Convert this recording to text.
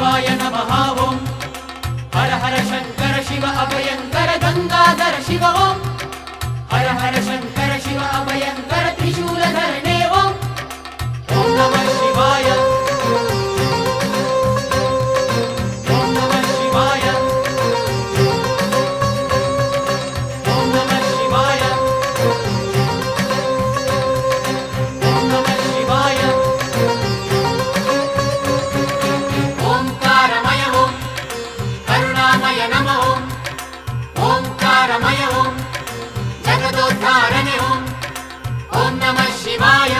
ಶಿವಾಯ ನಮಃ ಓಂ. ಹರ ಹರ ಶಂಕರ ಶಿವ ಅಭಯಂಕರ ಗಂಗಾಧರ ಶಿವ ಓಂ. ಹರ ಹರ ಶಂಕರ ಶಿವ ಅಭಯಂಕರ ತ್ರಿಶೂಲಧರಣೆ ಓಂ. ಓಂ ನಮಃ ಶಿವಾಯ. ಓಂ ನಮಃ ಶಿವಾಯ. ಓಂ ನಮಃ ಶಿವಾಯ. ಓಂ ನಮಃ ಶಿವಾಯ. ಓಂಕಾರಮಯ ಓಂ. ಕರುಣಾಮಯ ನಮಃ ಓಂ. ಓಂಕಾರಮಯ ಓಂ. ಜಗದೋದ್ಧಾರಣೆ ಓಂ. ಓಂ ನಮಃ ಶಿವಾಯ.